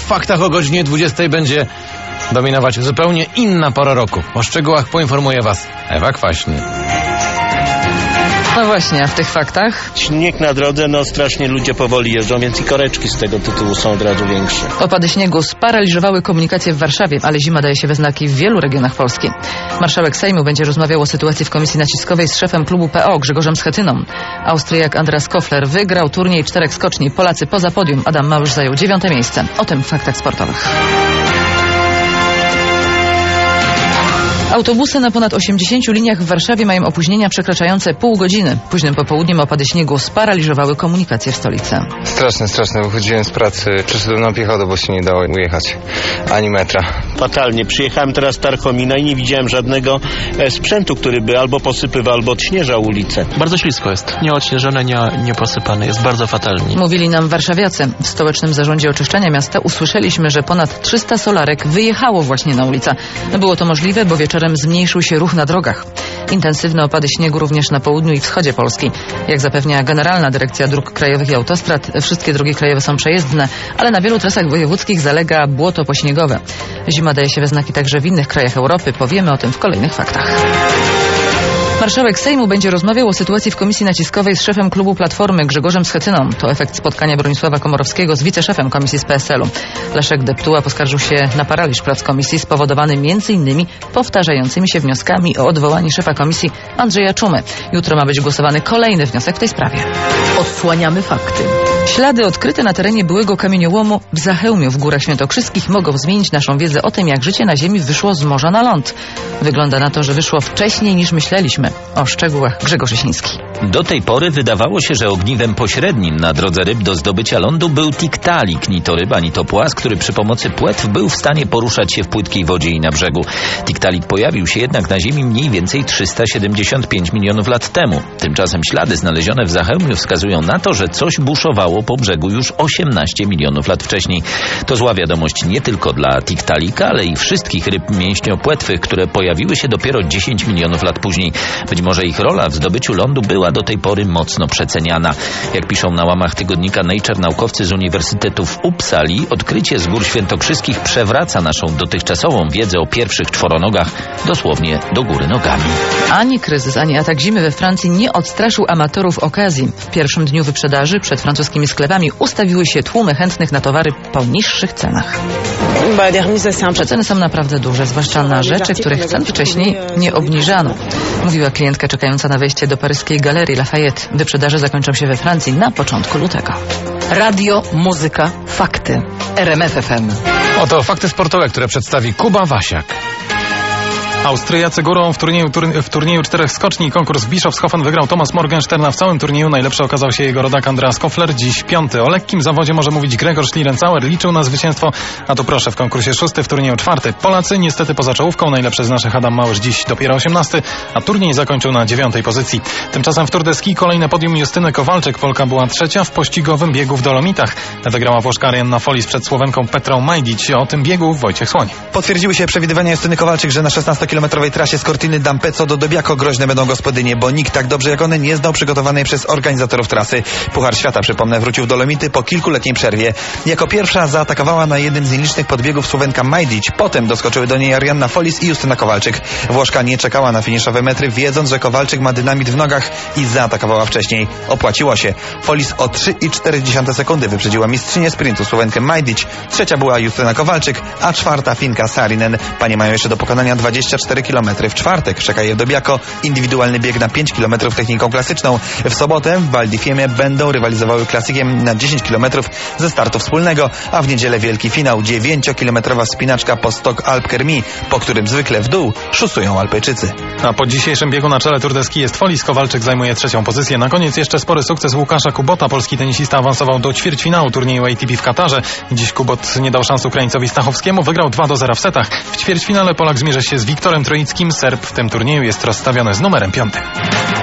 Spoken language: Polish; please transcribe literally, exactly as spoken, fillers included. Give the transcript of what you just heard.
faktach o godzinie dwudziestej będzie dominować zupełnie inna pora roku. O szczegółach poinformuje Was Ewa Kwaśny. No właśnie, a w tych faktach? Śnieg na drodze, no strasznie ludzie powoli jeżdżą, więc i koreczki z tego tytułu są od razu większe. Opady śniegu sparaliżowały komunikację w Warszawie, ale zima daje się we znaki w wielu regionach Polski. Marszałek Sejmu będzie rozmawiał o sytuacji w komisji naciskowej z szefem klubu P O Grzegorzem Schetyną. Austriak Andreas Kofler wygrał turniej czterech skoczni. Polacy poza podium. Adam Małysz zajął dziewiąte miejsce. O tym w faktach sportowych. Autobusy na ponad osiemdziesięciu liniach w Warszawie mają opóźnienia przekraczające pół godziny. Późnym popołudniem opady śniegu sparaliżowały komunikację w stolicy. Straszne, straszne. Wychodziłem z pracy, przyszedłem na piechotę, bo się nie dało ujechać. Ani metra. Fatalnie. Przyjechałem teraz z Tarchomina i nie widziałem żadnego e, sprzętu, który by albo posypywał, albo odśnieżał ulicę. Bardzo ślisko jest. Nie odśnieżone, nie, nie posypane. Jest bardzo fatalnie. Mówili nam warszawiacy. W Stołecznym Zarządzie Oczyszczania Miasta usłyszeliśmy, że ponad trzysta solarek wyjechało właśnie na ulicę. Było to możliwe, bo wieczorem zmniejszył się ruch na drogach. Intensywne opady śniegu również na południu i wschodzie Polski. Jak zapewnia Generalna Dyrekcja Dróg Krajowych i Autostrad, wszystkie drogi krajowe są przejezdne, ale na wielu trasach wojewódzkich zalega błoto pośniegowe. Zima daje się we znaki także w innych krajach Europy. Powiemy o tym w kolejnych faktach. Marszałek Sejmu będzie rozmawiał o sytuacji w komisji naciskowej z szefem klubu Platformy Grzegorzem Schetyną. To efekt spotkania Bronisława Komorowskiego z wiceszefem komisji z P S L u. Leszek Deptuła poskarżył się na paraliż prac komisji spowodowany między innymi powtarzającymi się wnioskami o odwołanie szefa komisji Andrzeja Czumy. Jutro ma być głosowany kolejny wniosek w tej sprawie. Odsłaniamy fakty. Ślady odkryte na terenie byłego kamieniołomu w Zachełmiu w Górach Świętokrzyskich mogą zmienić naszą wiedzę o tym, jak życie na ziemi wyszło z morza na ląd. Wygląda na to, że wyszło wcześniej niż myśleliśmy. O szczegółach Grzegorz Jasiński. Do tej pory wydawało się, że ogniwem pośrednim na drodze ryb do zdobycia lądu był tiktalik, ni to ryba, ni to płas, który przy pomocy płetw był w stanie poruszać się w płytkiej wodzie i na brzegu. Tiktalik pojawił się jednak na Ziemi mniej więcej trzysta siedemdziesiąt pięć milionów lat temu. Tymczasem ślady znalezione w Zachełmiu wskazują na to, że coś buszowało po brzegu już osiemnaście milionów lat wcześniej. To zła wiadomość nie tylko dla tiktalika, ale i wszystkich ryb mięśniopłetwych, które pojawiły się dopiero dziesięć milionów lat później. Być może ich rola w zdobyciu lądu była do tej pory mocno przeceniana. Jak piszą na łamach tygodnika Nature naukowcy z Uniwersytetu w Uppsali, odkrycie z Gór Świętokrzyskich przewraca naszą dotychczasową wiedzę o pierwszych czworonogach dosłownie do góry nogami. Ani kryzys, ani atak zimy we Francji nie odstraszył amatorów okazji. W pierwszym dniu wyprzedaży przed francuskimi sklepami ustawiły się tłumy chętnych na towary po niższych cenach. Przeceny są naprawdę duże, zwłaszcza na rzeczy, których cen wcześniej nie obniżano. Mówiła klientka czekająca na wejście do paryskiej Galerii Lafayette. Wyprzedaże zakończą się we Francji na początku lutego. Radio, muzyka, fakty. R M F F M. Oto fakty sportowe, które przedstawi Kuba Wasiak. Austriacy górą w turnieju, turn- w turnieju czterech skoczni. Konkurs w Bischofshofen wygrał Thomas Morgenstern, a w całym turnieju najlepszy okazał się jego rodak Andreas Kofler, dziś piąty. O lekkim zawodzie może mówić Gregor Schlierenzauer, liczył na zwycięstwo, a to proszę, w konkursie szósty, w turnieju czwarty. Polacy niestety poza czołówką, najlepszy z naszych Adam Małysz dziś dopiero osiemnasty, a turniej zakończył na dziewiątej pozycji. Tymczasem w Tour de Ski kolejne podium Justyny Kowalczyk. Polka była trzecia w pościgowym biegu w Dolomitach. Wygrała Włoszka Arianna Folis przed Słowenką Petrą Majdic. O tym biegu Wojciech Słoń. Potwierdziły się przewidywania Justyny Kowalczyk, że na szesnastokilometrowej trasie z Cortiny d'Ampezzo do Dobiaco groźne będą gospodynie, bo nikt tak dobrze jak one nie znał przygotowanej przez organizatorów trasy. Puchar Świata, przypomnę, wrócił w Dolomity po kilkuletniej przerwie. Jako pierwsza zaatakowała na jednym z nielicznych podbiegów Słowenka Majdic. Potem doskoczyły do niej Arianna Folis i Justyna Kowalczyk. Włoszka nie czekała na finiszowe metry, wiedząc, że Kowalczyk ma dynamit w nogach i zaatakowała wcześniej. Opłaciło się. Folis o trzy i cztery dziesiąte sekundy wyprzedziła mistrzynię sprintu Słowenkę Majdic. Trzecia była Justyna Kowalczyk, a czwarta Finka Saarinen. Panie mają jeszcze do pokonania dwadzieścia cztery kilometry. W czwartek czeka je w Dobiaco indywidualny bieg na pięć kilometrów techniką klasyczną. W sobotę w Val di Fiemme będą rywalizowały klasykiem na dziesięć kilometrów ze startu wspólnego, a w niedzielę wielki finał, dziewięciokilometrowa wspinaczka po Stok Alp Kermi, po którym zwykle w dół szusują Alpejczycy. A po dzisiejszym biegu na czele Tour de Ski jest Folis. Kowalczyk zajmuje trzecią pozycję. Na koniec jeszcze spory sukces Łukasza Kubota. Polski tenisista awansował do ćwierćfinału turnieju A T P w Katarze. Dziś Kubot nie dał szans Ukraińcowi Stachowskiemu. Wygrał dwa do zera w setach. W ćwierćfinale Polak zmierzy się z Wiktorem Troickim. Serb w tym turnieju jest rozstawiony z numerem piątym.